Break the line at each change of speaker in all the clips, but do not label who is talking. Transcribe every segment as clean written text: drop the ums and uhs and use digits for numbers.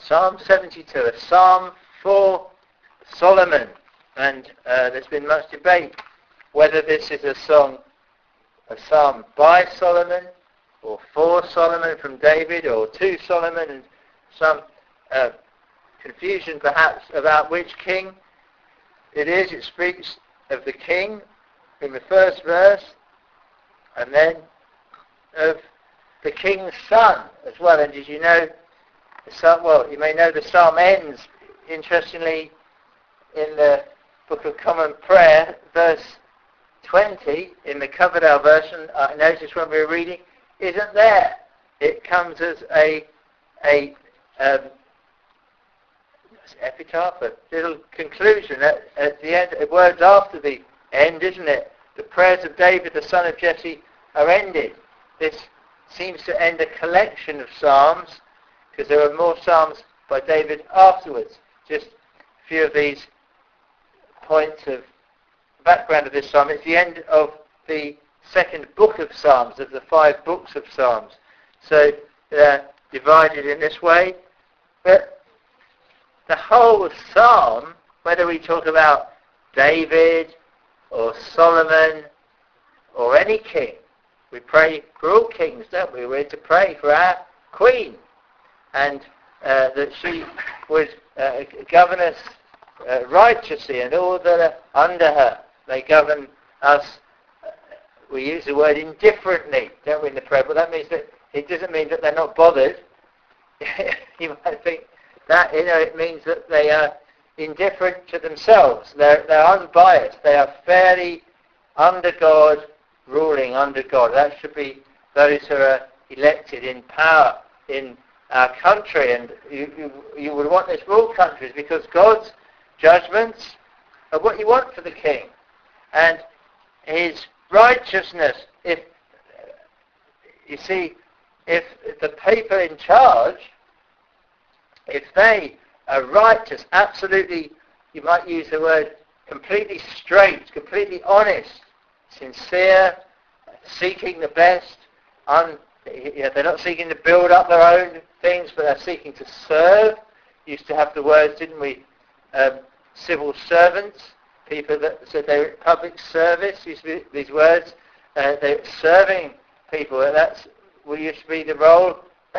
Psalm 72, a psalm for Solomon. And there's been much debate whether this is a psalm by Solomon, or for Solomon from David, or to Solomon, and some confusion perhaps about which king it is. It speaks of the king in the first verse, and then of the king's son as well. And did you know, you may know the psalm ends, interestingly, in the Book of Common Prayer, verse 20, in the Coverdale version. I noticed when we were reading, isn't there. It comes as a epitaph, a little conclusion at the end, words after the end, isn't it? The prayers of David, the son of Jesse, are ended. This seems to end a collection of psalms, because there are more psalms by David afterwards. Just a few of these points of background of this psalm. It's the end of the second book of Psalms, of the 5 books of Psalms. So they're divided in this way. But the whole psalm, whether we talk about David or Solomon or any king, we pray for all kings, don't we? We're to pray for our queen, and that she would govern us righteously, and all that are under her. They govern us, we use the word indifferently, don't we, in the prayer, but that means that it doesn't mean that they're not bothered. You might think that, it means that they are indifferent to themselves. They're unbiased. They are fairly under God, ruling under God. That should be those who are elected in power in our country, and you would want this for all countries, because God's judgments are what you want for the king, and his righteousness. If the people in charge, if they are righteous, absolutely, you might use the word completely straight, completely honest, sincere, seeking the best, they're not seeking to build up their own things, but they're seeking to serve. Used to have the words, didn't we? Civil servants, people that said they were in public service, used to be these words. They're serving people. That's what used to be the role.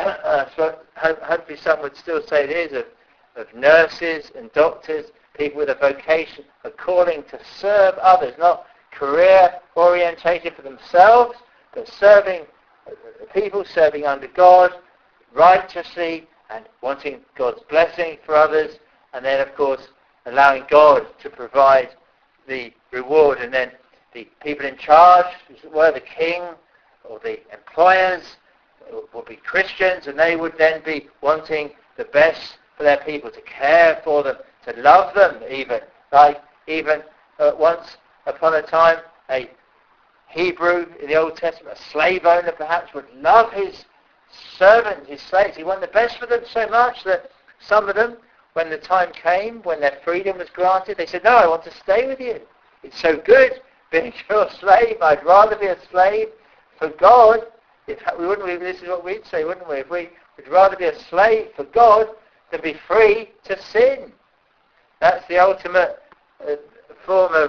So hopefully some would still say it is, of nurses and doctors, people with a vocation, a calling to serve others, not career orientated for themselves, but serving people, serving under God righteously, and wanting God's blessing for others, and then of course allowing God to provide the reward. And then the people in charge, were the king or the employers, would be Christians, and they would then be wanting the best for their people, to care for them, to love them even. Like even once upon a time, a Hebrew in the Old Testament, a slave owner perhaps, would love his servants, his slaves. He wanted the best for them so much that some of them, when the time came, when their freedom was granted, they said, no, I want to stay with you. It's so good being your slave. I'd rather be a slave for God. This is what we'd say, wouldn't we? If we would rather be a slave for God than be free to sin. That's the ultimate form of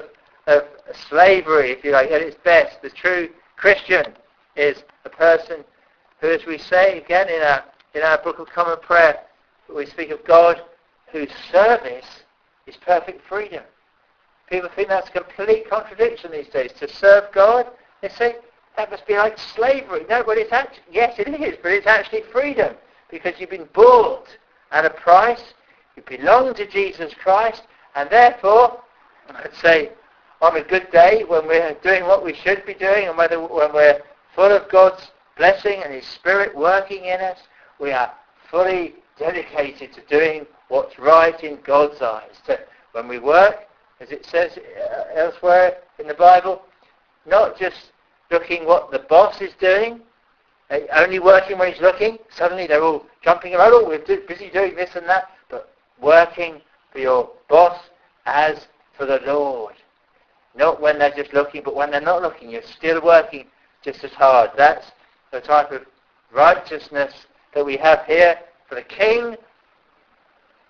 slavery, if you like, at its best. The true Christian is a person who, as we say again in our Book of Common Prayer, we speak of God whose service is perfect freedom. People think that's a complete contradiction these days. To serve God, they say that must be like slavery. No, but it's actually, yes, it is, but it's actually freedom, because you've been bought at a price. You belong to Jesus Christ, and therefore, I'd say, on a good day, when we're doing what we should be doing, and when we're full of God's blessing and His Spirit working in us, we are fully dedicated to doing what's right in God's eyes. So when we work, as it says elsewhere in the Bible, not just looking what the boss is doing, only working when he's looking. Suddenly they're all jumping around, oh, we're busy doing this and that, but working for your boss as for the Lord. Not when they're just looking, but when they're not looking, you're still working just as hard. That's the type of righteousness that we have here for the king,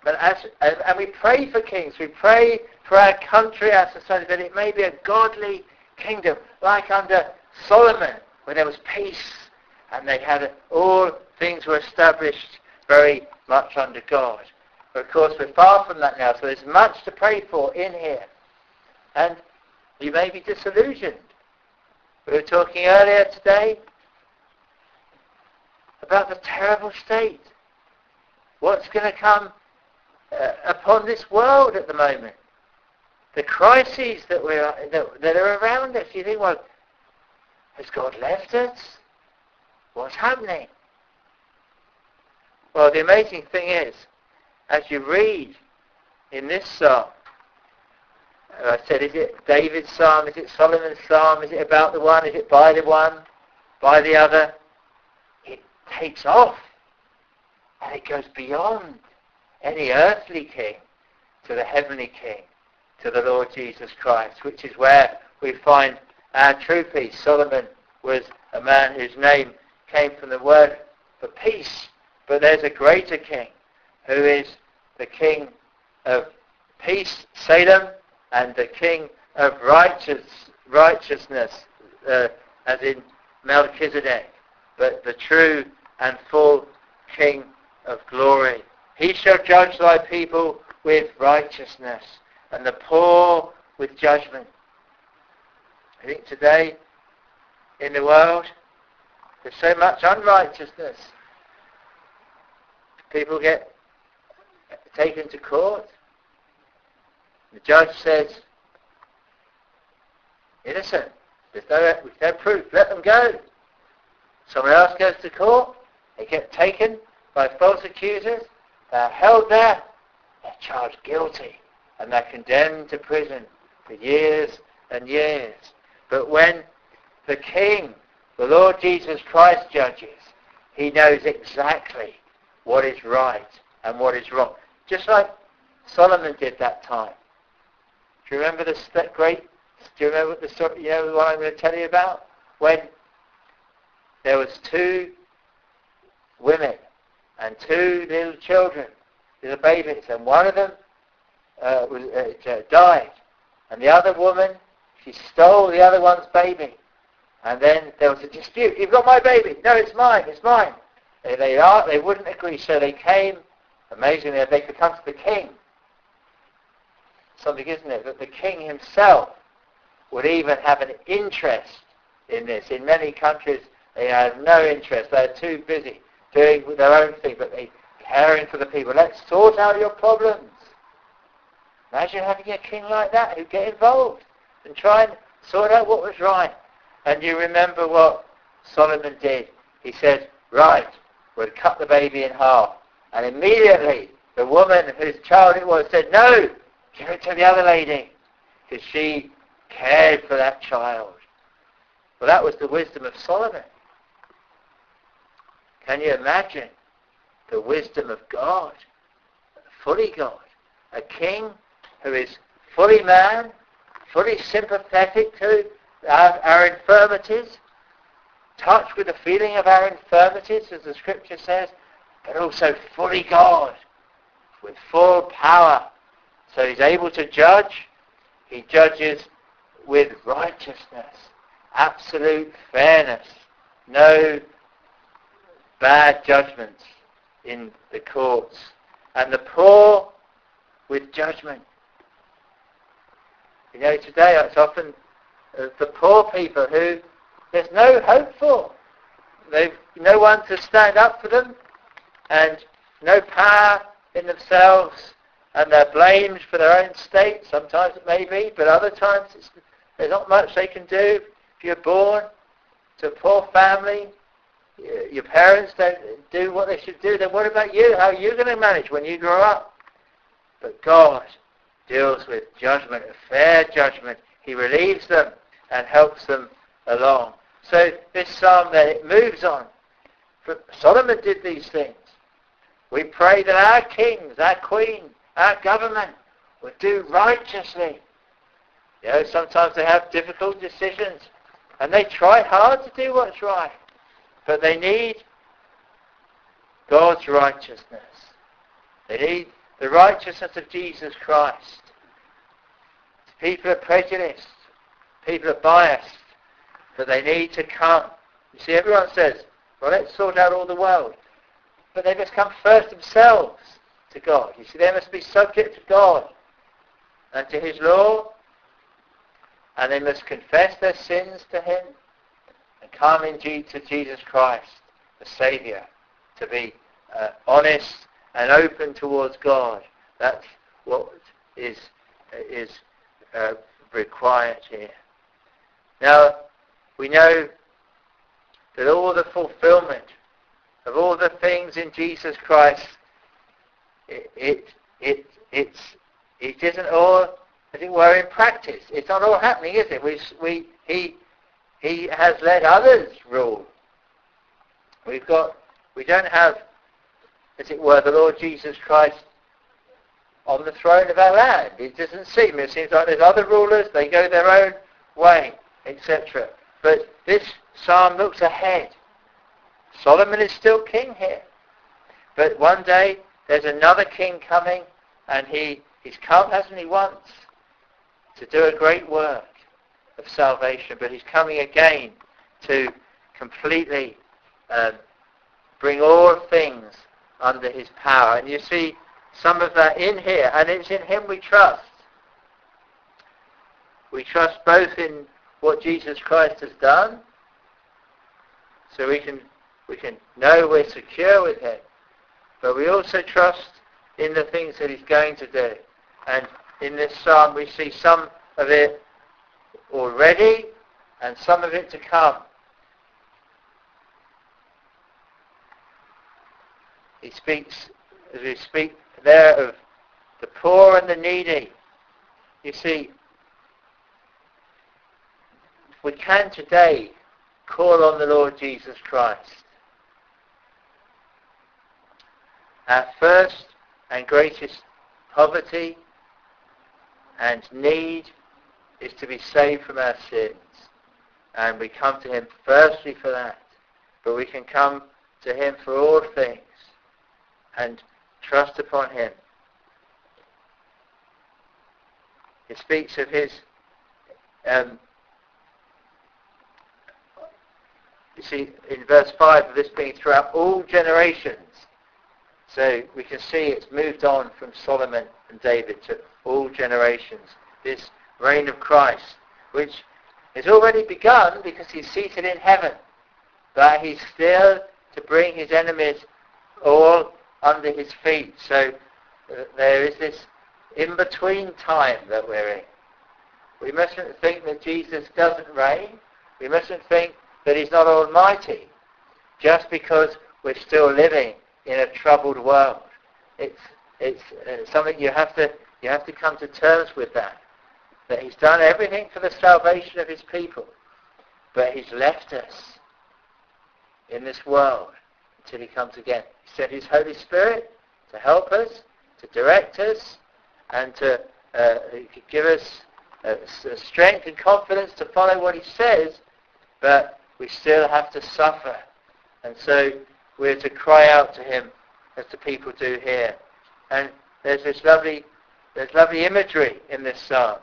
And we pray for kings. We pray for our country, our society, that it may be a godly kingdom, like under Solomon, where there was peace, and they had all things were established very much under God. But of course, we're far from that now, so there's much to pray for in here. And you may be disillusioned. We were talking earlier today about the terrible state. What's going to come upon this world at the moment? The crises that are around us. You think, well, has God left us? What's happening? Well, the amazing thing is, as you read in this psalm, I said, is it David's psalm? Is it Solomon's psalm? Is it about the one? Is it by the one? By the other? It takes off. And it goes beyond any earthly king to the heavenly king, to the Lord Jesus Christ, which is where we find our true peace. Solomon was a man whose name came from the word for peace. But there's a greater king who is the king of peace, Salem, and the king of righteousness, as in Melchizedek, but the true and full king of glory. He shall judge thy people with righteousness, and the poor with judgment. I think today in the world there's so much unrighteousness. People get taken to court. The judge says, innocent. There's no proof. Let them go. Someone else goes to court. They get taken by false accusers. They're held there. They're charged guilty. And they're condemned to prison for years and years. But when the King, the Lord Jesus Christ, judges, he knows exactly what is right and what is wrong. Just like Solomon did that time. Do you remember do you remember the story, what I'm going to tell you about? When there was 2 women and 2 little children, little babies, and one of them died. And the other woman, she stole the other one's baby. And then there was a dispute. You've got my baby. No, it's mine. It's mine. They wouldn't agree, so they came. Amazingly, they could come to the king. Something, isn't it, that the king himself would even have an interest in this. In many countries, they had no interest. They're too busy doing their own thing, but they're caring for the people. Let's sort out your problems. Imagine having a king like that who'd get involved and try and sort out what was right. And you remember what Solomon did. He said, right, we'll cut the baby in half. And immediately, the woman whose child it was said, no, give it to the other lady, because she cared for that child. Well, that was the wisdom of Solomon. Can you imagine the wisdom of God, fully God, a king who is fully man, fully sympathetic to our infirmities, touched with the feeling of our infirmities, as the scripture says, but also fully God, with full power. So he's able to judge. He judges with righteousness, absolute fairness, no bad judgments in the courts. And the poor with judgment. Today it's often the poor people who there's no hope for. They've no one to stand up for them, and no power in themselves, and they're blamed for their own state. Sometimes it may be, but other times there's not much they can do. If you're born to a poor family, your parents don't do what they should do, then what about you? How are you going to manage when you grow up? But God deals with judgment, a fair judgment. He relieves them and helps them along. So this psalm then, it moves on. Solomon did these things. We pray that our kings, our queen, our government would do righteously. Sometimes they have difficult decisions and they try hard to do what's right. But they need God's righteousness. They need the righteousness of Jesus Christ. People are prejudiced. People are biased. But they need to come. You see, everyone says, well, let's sort out all the world. But they must come first themselves to God. You see, they must be subject to God and to his law. And they must confess their sins to him and come to Jesus Christ, the Saviour, to be honest and open towards God. That's what is required here. Now, we know that all the fulfillment of all the things in Jesus Christ, it isn't all, as it were, in practice. It's not all happening, is it? He has let others rule. We don't have, as it were, the Lord Jesus Christ on the throne of our land. It doesn't seem. It seems like there's other rulers. They go their own way, etc. But this psalm looks ahead. Solomon is still king here. But one day there's another king coming, and he's come, hasn't he, once to do a great work of salvation, but he's coming again to completely bring all things under his power. And you see some of that in here, and it's in him we trust. We trust both in what Jesus Christ has done, so we can know we're secure with him, but we also trust in the things that he's going to do. And in this psalm we see some of it already and some of it to come. He speaks, as we speak there, of the poor and the needy. You see, we can today call on the Lord Jesus Christ. Our first and greatest poverty and need is to be saved from our sins. And we come to him firstly for that. But we can come to him for all things and trust upon him. It speaks of his, you see, in verse 5, of this being throughout all generations. So we can see it's moved on from Solomon and David to all generations. This reign of Christ, which has already begun because he's seated in heaven. But he's still to bring his enemies all under his feet. So there is this in-between time that we're in. We mustn't think that Jesus doesn't reign. We mustn't think that he's not almighty just because we're still living in a troubled world. It's something you have to come to terms with, that he's done everything for the salvation of his people, but he's left us in this world until he comes again. He sent his Holy Spirit to help us, to direct us, and to give us strength and confidence to follow what he says, but we still have to suffer. And so we're to cry out to him as the people do here. And there's lovely imagery in this psalm.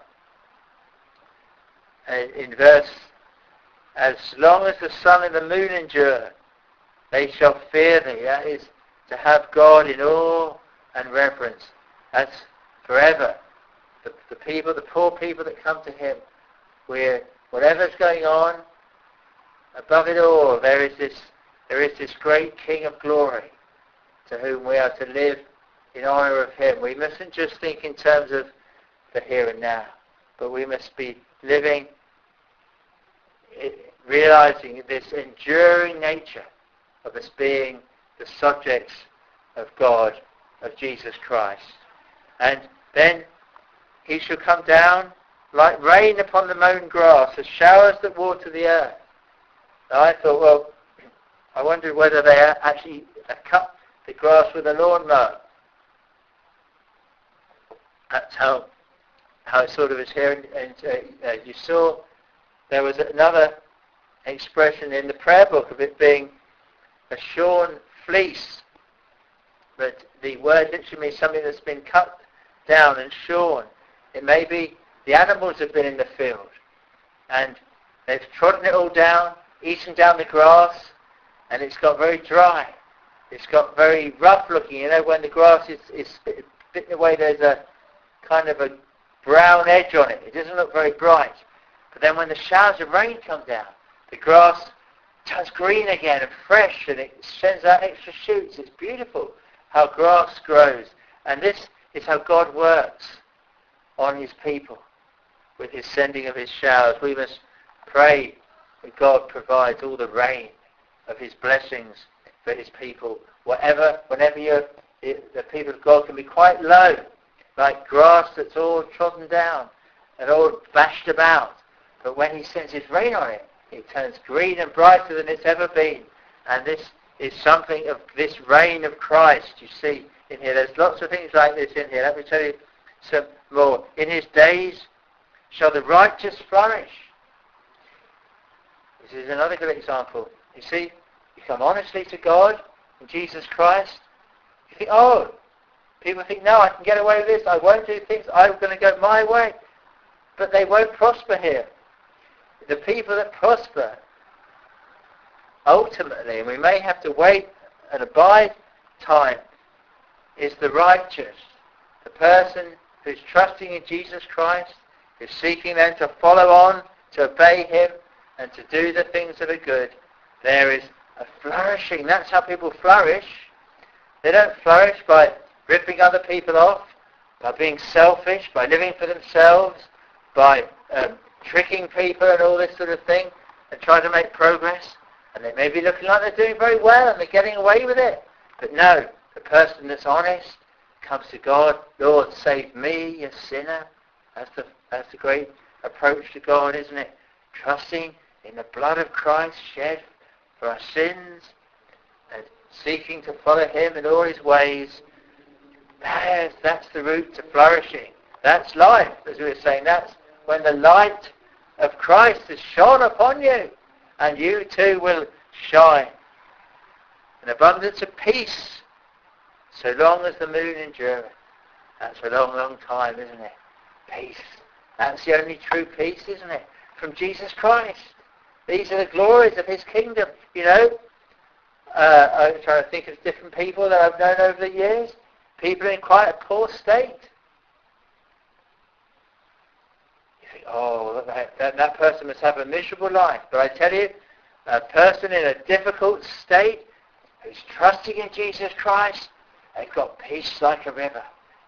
In verse, as long as the sun and the moon endure, they shall fear thee. That is to have God in awe and reverence. That's forever. The people, the poor people that come to him, whatever's going on, above it all, there is this great King of glory to whom we are to live in honour of him. We mustn't just think in terms of the here and now, but we must be living, realizing this enduring nature of us being the subjects of God, of Jesus Christ. And then he shall come down like rain upon the mown grass, as showers that water the earth. Now I thought, well, I wondered whether they actually cut the grass with a lawnmower. That's how it sort of is here. And you saw there was another expression in the prayer book of it being a shorn fleece but the word literally means something that's been cut down and shorn. It may be the animals have been in the field, and they've trodden it all down, eaten down the grass, and it's got very dry. It's got very rough looking. You know, when the grass is bitten away, there's a kind of a brown edge on it. It doesn't look very bright. But then when the showers of rain come down, the grass turns green again and fresh, and it sends out extra shoots. It's beautiful how grass grows. And this is how God works on his people with his sending of his showers. We must pray that God provides all the rain of his blessings for his people. Whenever the people of God can be quite low, like grass that's all trodden down and all bashed about. But when he sends his rain on it, it turns green and brighter than it's ever been. And this is something of this reign of Christ, you see, in here. There's lots of things like this in here. Let me tell you some more. In his days shall the righteous flourish. This is another good example. You see, you come honestly to God in Jesus Christ. You think, oh, people think, no, I can get away with this. I won't do things. I'm going to go my way. But they won't prosper here. The people that prosper, ultimately, and we may have to wait and abide time, is the righteous. The person who's trusting in Jesus Christ, who's seeking then to follow on, to obey him, and to do the things that are good. There is a flourishing. That's how people flourish. They don't flourish by ripping other people off, by being selfish, by living for themselves, by tricking people and all this sort of thing, and trying to make progress. And they may be looking like they're doing very well and they're getting away with it. But no, the person that's honest comes to God, Lord, save me, a sinner. That's the great approach to God, isn't it? Trusting in the blood of Christ shed for our sins and seeking to follow him in all his ways. That's the route to flourishing. That's life, as we were saying. That's when the light of Christ is shone upon you, and you too will shine. An abundance of peace, so long as the moon endureth. That's a long, long time, isn't it? Peace. That's the only true peace, isn't it? From Jesus Christ. These are the glories of his kingdom. You know, I'm trying to think of different people that I've known over the years. People in quite a poor state. You think, oh, that person must have a miserable life. But I tell you, a person in a difficult state who's trusting in Jesus Christ, they've got peace like a river.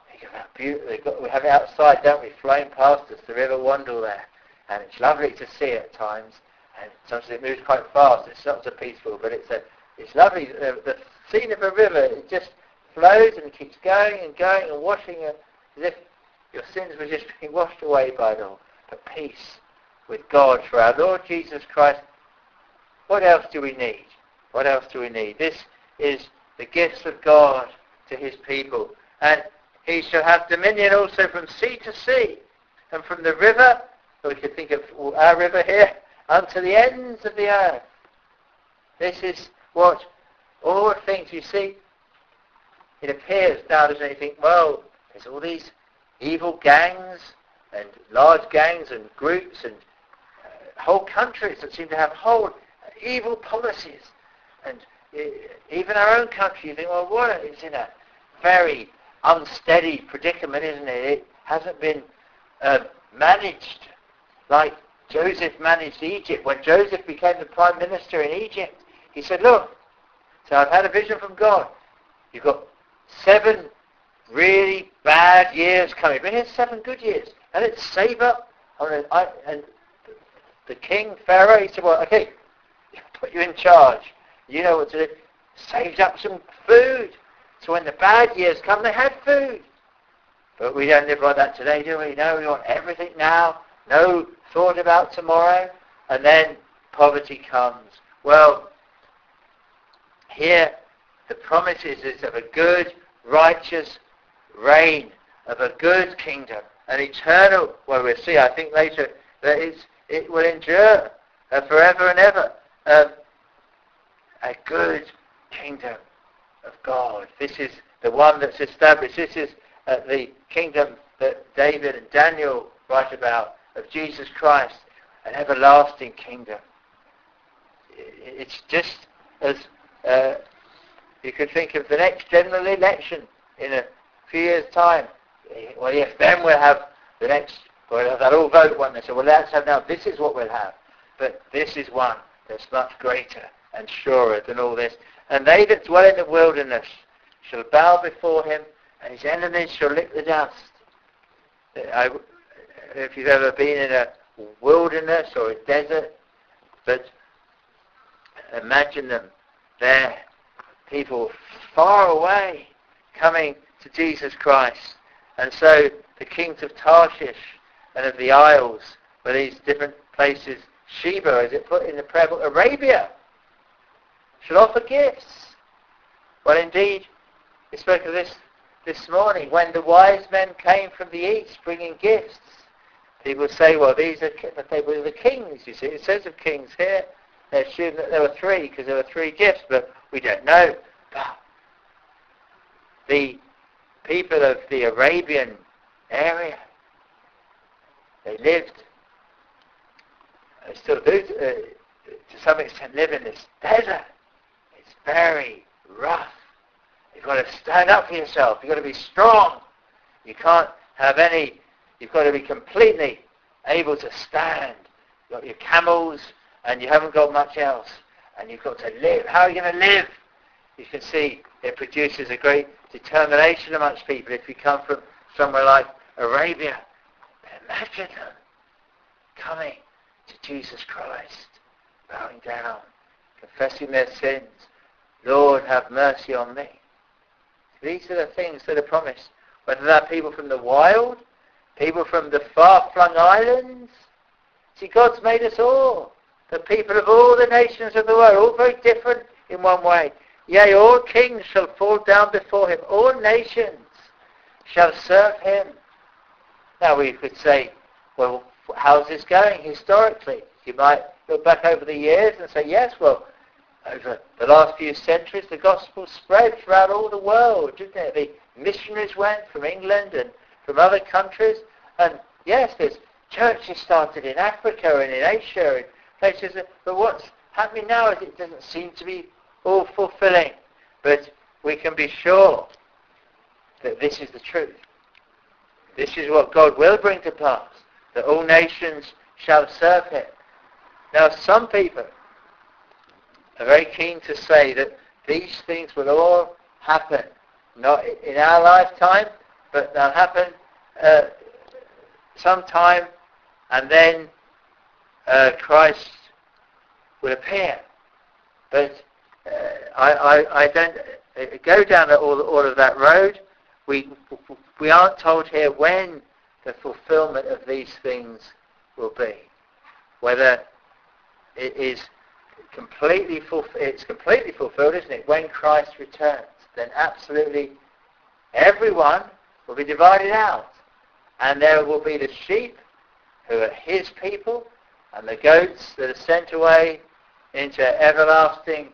We have it outside, don't we, flowing past us, the River Wandle there. And it's lovely to see at times. And sometimes it moves quite fast. It's not so peaceful, but it's lovely. The scene of a river, it just flows and keeps going and washing as if your sins were just being washed away by it all. But peace with God for our Lord Jesus Christ. What else do we need? What else do we need? This is the gifts of God to his people. And he shall have dominion also from sea to sea, and from the river, or we could think of our river here, unto the ends of the earth. This is what all things, you see, it appears now, doesn't it? You think, well, there's all these evil gangs and large gangs and groups and whole countries that seem to have whole evil policies. And even our own country, you think, well, what? It's in a very unsteady predicament, isn't it? It hasn't been managed like Joseph managed Egypt. When Joseph became the prime minister in Egypt, he said, look, so I've had a vision from God. You've got 7 really bad years coming, but here's 7 good years. And let's save up. And the king, Pharaoh, he said, well, okay, put you in charge. You know what to do. Saved up some food. So when the bad years come, they had food. But we don't live like that today, do we? No, we want everything now. No thought about tomorrow. And then poverty comes. Well, here the promise is of a good, righteous reign, of a good kingdom, an eternal, well, we'll see, I think later, that it will endure forever and ever. A good kingdom of God. This is the one that's established. This is the kingdom that David and Daniel write about, of Jesus Christ, an everlasting kingdom. It's just as you could think of the next general election in a few years' time. Well, yes, then we'll have the next, well, they'll all vote one. They say, well, let's have now, this is what we'll have. But this is one that's much greater and surer than all this. And they that dwell in the wilderness shall bow before him, and his enemies shall lick the dust. If you've ever been in a wilderness or a desert, but imagine them there, people far away coming to Jesus Christ. And so the kings of Tarshish and of the isles, where these different places, Sheba, as it put in the prayer book, Arabia, shall offer gifts. Well, indeed, we spoke of this morning, when the wise men came from the east bringing gifts. People say, well, but they were the kings, you see. It says of kings here. They assume that there were three, because there were three gifts, but we don't know. But the people of the Arabian area, they lived, they still do to some extent live in this desert. It's very rough. You've got to stand up for yourself. You've got to be strong. You can't have any, you've got to be completely able to stand. You've got your camels and you haven't got much else. And you've got to live. How are you going to live? You can see it produces a great determination amongst people if you come from somewhere like Arabia. Imagine them coming to Jesus Christ, bowing down, confessing their sins. Lord, have mercy on me. These are the things that are promised. Whether they're people from the wild, people from the far-flung islands. See, God's made us all. The people of all the nations of the world, all very different in one way. Yea, all kings shall fall down before him. All nations shall serve him. Now we could say, well, how's this going historically? You might look back over the years and say, yes, well, over the last few centuries, the gospel spread throughout all the world, didn't it? The missionaries went from England and from other countries. And yes, there's churches started in Africa and in Asia and places. But what's happening now is it doesn't seem to be all fulfilling. But we can be sure that this is the truth. This is what God will bring to pass, that all nations shall serve him. Now, some people are very keen to say that these things will all happen, not in our lifetime, but they'll happen sometime, and then Christ will appear. But I don't go down all of that road. We aren't told here when the fulfillment of these things will be. Whether it is completely fulfilled, isn't it? When Christ returns, then absolutely everyone will be divided out. And there will be the sheep who are his people, and the goats that are sent away into everlasting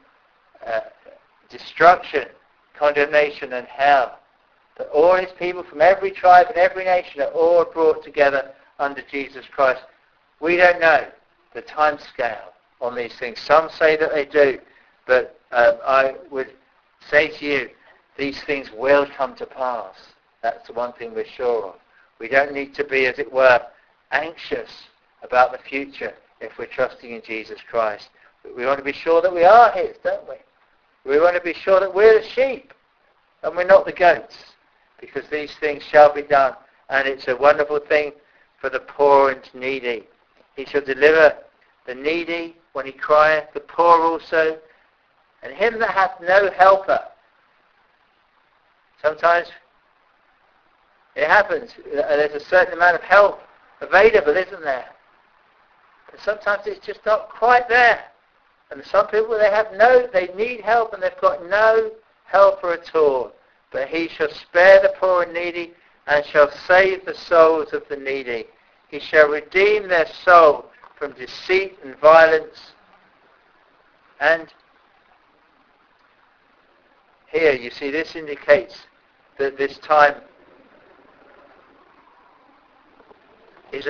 destruction, condemnation and hell. But all his people from every tribe and every nation are all brought together under Jesus Christ. We don't know the time scale on these things. Some say that they do, but I would say to you, these things will come to pass. That's the one thing we're sure of. We don't need to be, as it were, anxious about the future if we're trusting in Jesus Christ. But we want to be sure that we are his, don't we? We want to be sure that we're the sheep and we're not the goats, because these things shall be done. And it's a wonderful thing for the poor and needy. He shall deliver the needy when he crieth, the poor also, and him that hath no helper. Sometimes it happens. There's a certain amount of help available, isn't there? But sometimes it's just not quite there. And some people, they need help and they've got no helper at all. But he shall spare the poor and needy and shall save the souls of the needy. He shall redeem their soul from deceit and violence. And here, you see, this indicates that this time it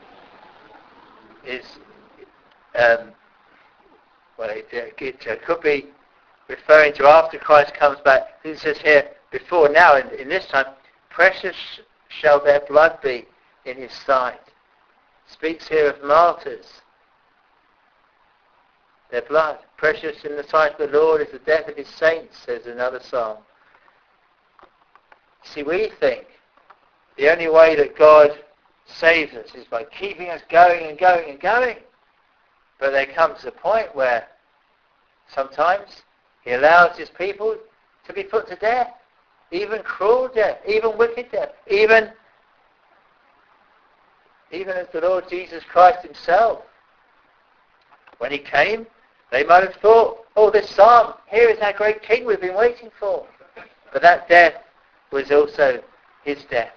could be referring to after Christ comes back. It says here, before now, in this time, precious shall their blood be in his sight. Speaks here of martyrs. Their blood, precious in the sight of the Lord is the death of his saints, says another psalm. See, we think the only way that God saves us is by keeping us going and going and going. But there comes a point where sometimes he allows his people to be put to death, even cruel death, even wicked death, even as the Lord Jesus Christ himself. When he came, they might have thought, oh, this psalm, here is our great king we've been waiting for. But that death was also his death.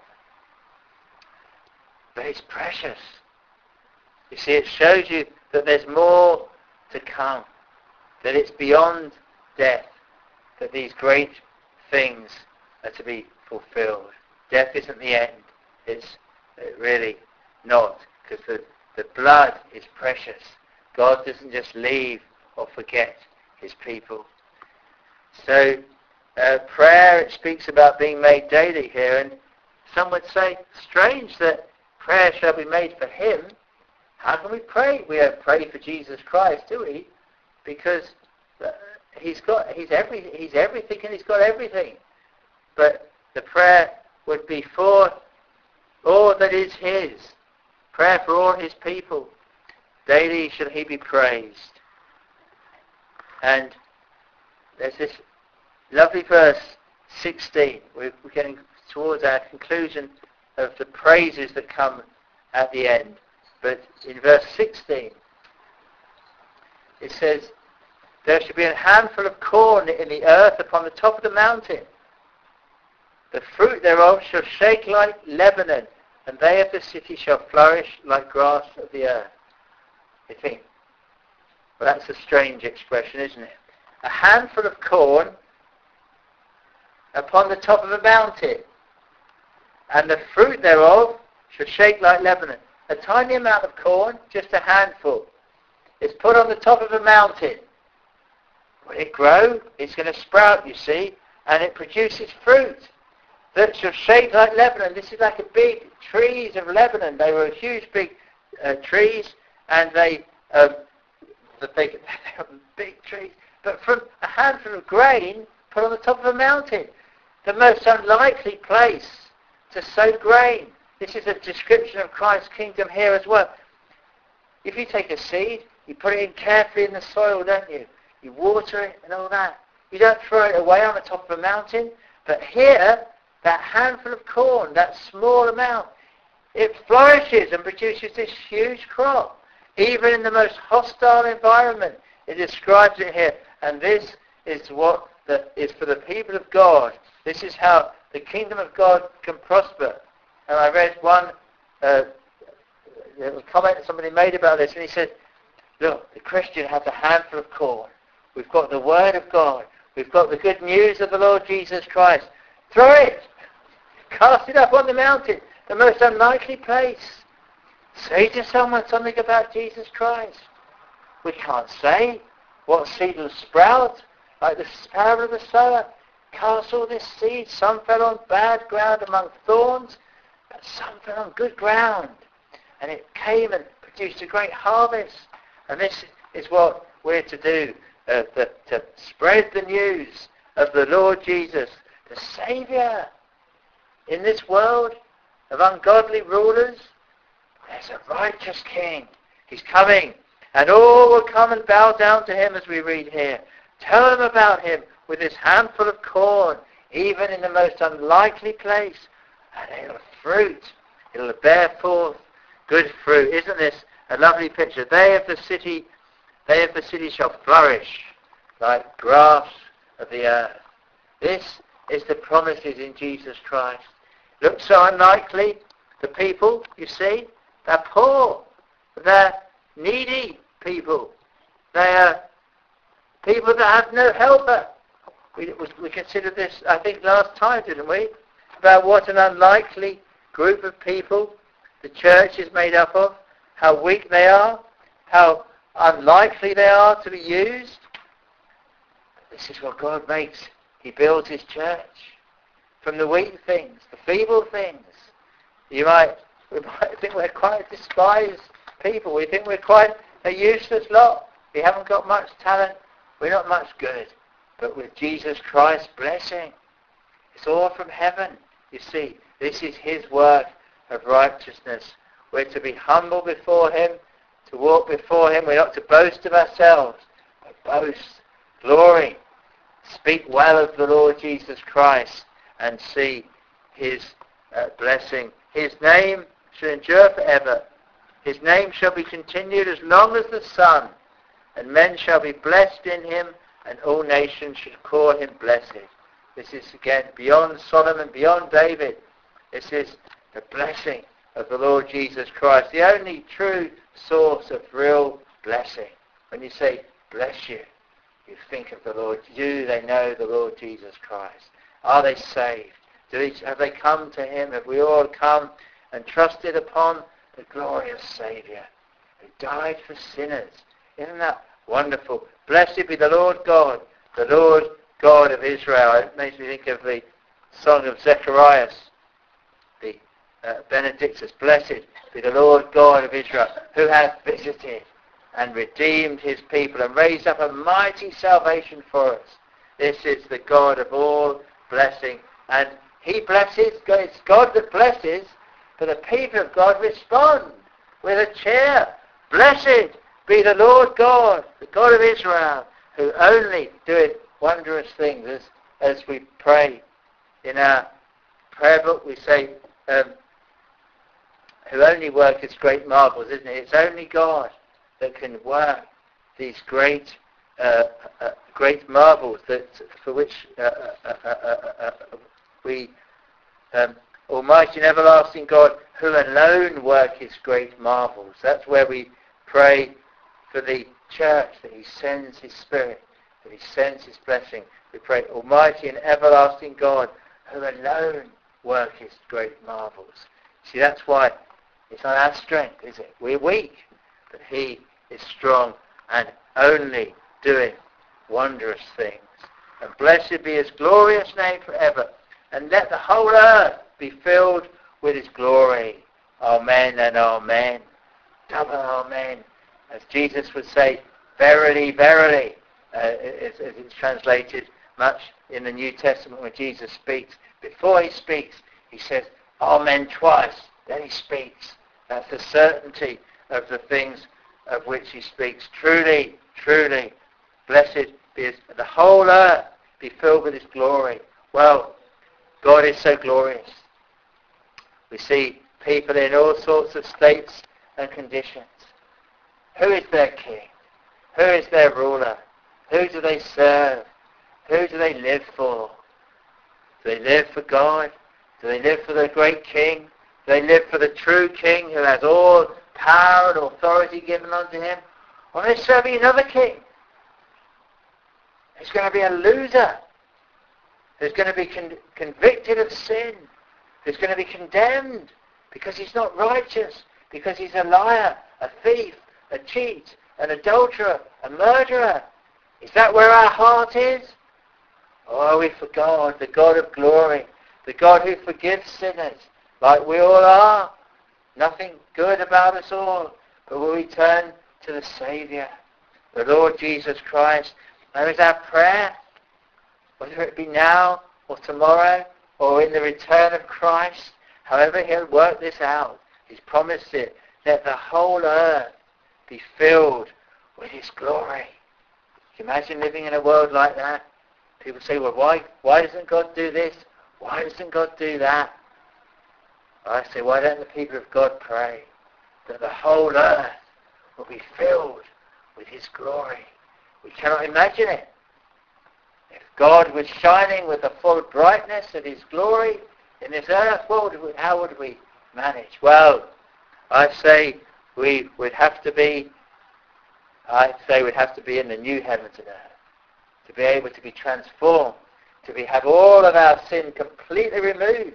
But it's precious. You see, it shows you that there's more to come, that it's beyond death, that these great things are to be fulfilled. Death isn't the end. It's really not, because the blood is precious. God doesn't just leave or forget his people. So prayer, it speaks about being made daily here, and some would say, strange that prayer shall be made for him. How can we pray? We don't pray for Jesus Christ, do we? Because he's everything and he's got everything. But the prayer would be for all that is his. Prayer for all his people. Daily shall he be praised. And there's this lovely verse 16. We're getting towards our conclusion of the praises that come at the end. But in verse 16, it says, there shall be a handful of corn in the earth upon the top of the mountain. The fruit thereof shall shake like Lebanon, and they of the city shall flourish like grass of the earth. You think, well, that's a strange expression, isn't it? A handful of corn upon the top of a mountain, and the fruit thereof shall shake like Lebanon. A tiny amount of corn, just a handful, is put on the top of a mountain. When it grows, it's going to sprout, you see, and it produces fruit that shall shake like Lebanon. This is like a big trees of Lebanon. They were huge, big trees, and they were big trees. But from a handful of grain put on the top of a mountain, the most unlikely place to sow grain. This is a description of Christ's kingdom here as well. If you take a seed, you put it in carefully in the soil, don't you? You water it and all that. You don't throw it away on the top of a mountain. But here, that handful of corn, that small amount, it flourishes and produces this huge crop. Even in the most hostile environment, it describes it here. And this is what is for the people of God. This is how the kingdom of God can prosper. And I read one comment that somebody made about this, and he said, look, the Christian has a handful of corn. We've got the Word of God. We've got the good news of the Lord Jesus Christ. Throw it! Cast it up on the mountain, the most unlikely place. Say to someone something about Jesus Christ. We can't say what seed will sprout, like the parable of the sower. Cast all this seed. Some fell on bad ground among thorns, but some fell on good ground. And it came and produced a great harvest. And this is what we're to do, to spread the news of the Lord Jesus, the Saviour. In this world of ungodly rulers, there's a righteous King. He's coming. And all will come and bow down to him, as we read here. Tell them about him with this handful of corn, even in the most unlikely place. And it'll fruit. It'll bear forth good fruit. Isn't this a lovely picture? They of the city shall flourish like grass of the earth. This is the promises in Jesus Christ. Looks so unlikely. The people, you see, they're poor. They're needy people. They are people that have no helper. We considered this, I think, last time, didn't we? about what an unlikely group of people the church is made up of, how weak they are, how unlikely they are to be used. This is what God makes. He builds his church from the weak things, the feeble things. We might think we're quite despised people. We think we're quite a useless lot. We haven't got much talent. We're not much good. But with Jesus Christ's blessing, it's all from heaven. You see, this is his work of righteousness. We're to be humble before him, to walk before him. We're not to boast of ourselves, but boast, glory, speak well of the Lord Jesus Christ and see his blessing. His name shall endure forever. His name shall be continued as long as the sun, and men shall be blessed in him, and all nations should call him blessed. This is again beyond Solomon, beyond David. This is the blessing of the Lord Jesus Christ, the only true source of real blessing. When you say bless you, you think of the Lord. Do they know the Lord Jesus Christ? Are they saved? Have they come to him? Have we all come and trusted upon the glorious Saviour who died for sinners? Isn't that wonderful? Blessed be the Lord God of Israel. It makes me think of the song of Zechariah, the Benedictus. Blessed be the Lord God of Israel, who hath visited and redeemed his people and raised up a mighty salvation for us. This is the God of all blessing. And he blesses, it's God that blesses, but the people of God respond with a cheer. Blessed be the Lord God, the God of Israel, who only doeth wondrous things. As we pray in our prayer book, we say, who only worketh great marvels, isn't it? It's only God that can work these great marvels for which we, Almighty and everlasting God, who alone worketh great marvels. That's where we pray for the church, that he sends his Spirit, that he sends his blessing. We pray, Almighty and everlasting God, who alone worketh great marvels. See, that's why it's not our strength, is it? We're weak, but he is strong and only doing wondrous things. And blessed be his glorious name forever. And let the whole earth be filled with his glory. Amen and amen. Double amen. As Jesus would say, verily, verily, as it's translated much in the New Testament when Jesus speaks. Before he speaks, he says, amen twice. Then he speaks. That's the certainty of the things of which he speaks. Truly, truly, blessed be the whole earth be filled with his glory. Well, God is so glorious. We see people in all sorts of states and conditions. Who is their king? Who is their ruler? Who do they serve? Who do they live for? Do they live for God? Do they live for the great king? Do they live for the true king who has all power and authority given unto him? Or are they serving another king? He's going to be a loser. Who's going to be convicted of sin. Who's going to be condemned because he's not righteous, because he's a liar, a thief, a cheat, an adulterer, a murderer. Is that where our heart is? Or are we for God, the God of glory, the God who forgives sinners, like we all are? Nothing good about us all, but will we turn to the Saviour, the Lord Jesus Christ? And is our prayer, whether it be now or tomorrow or in the return of Christ, however he'll work this out, he's promised it, let the whole earth be filled with his glory. Can you imagine living in a world like that? People say, well, why doesn't God do this? Why doesn't God do that? I say, why don't the people of God pray that the whole earth will be filled with his glory? We cannot imagine it. If God was shining with the full brightness of his glory in this earth, how would we manage? Well, I say we'd have to be in the new heavens and earth, to be able to be transformed, to have all of our sin completely removed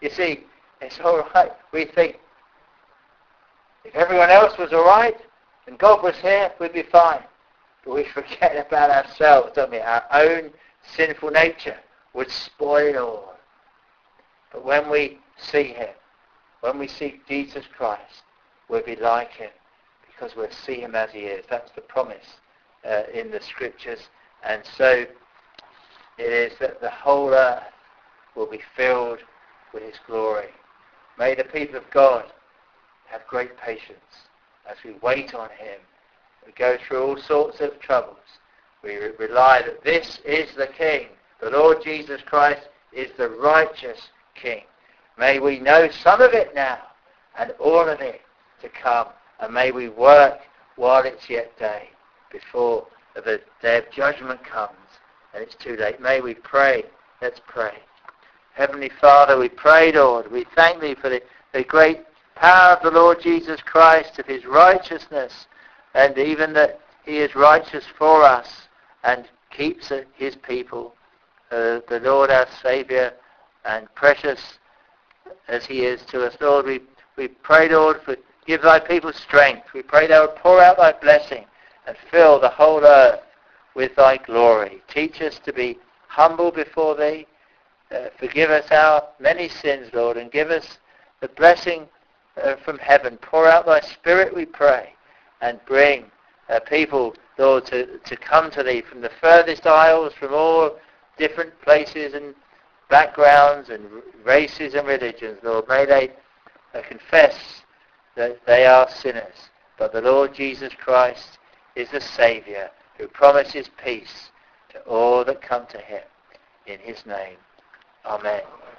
You see, it's all right. We think, if everyone else was all right and God was here, we'd be fine. But we forget about ourselves, don't we? Our own sinful nature would spoil it all. But when we see him, when we see Jesus Christ, we'll be like him because we'll see him as he is. That's the promise in the scriptures. And so it is that the whole earth will be filled with his glory. May the people of God have great patience as we wait on him. We go through all sorts of troubles. We rely that this is the King. The Lord Jesus Christ is the righteous King. May we know some of it now and all of it to come. And may we work while it's yet day, before the day of judgment comes and it's too late. May we pray. Let's pray. Heavenly Father, we pray, Lord. We thank thee for the great power of the Lord Jesus Christ, of his righteousness, and even that he is righteous for us and keeps his people. The Lord our Saviour, and precious as he is to us, Lord, we pray, Lord, give thy people strength. We pray thou would pour out thy blessing and fill the whole earth with thy glory. Teach us to be humble before thee. Forgive us our many sins, Lord, and give us the blessing from heaven. Pour out thy Spirit, we pray, and bring people, Lord, to come to thee from the furthest isles, from all different places and backgrounds and races and religions, Lord. May they confess that they are sinners, but the Lord Jesus Christ is the Saviour who promises peace to all that come to him. In his name, amen.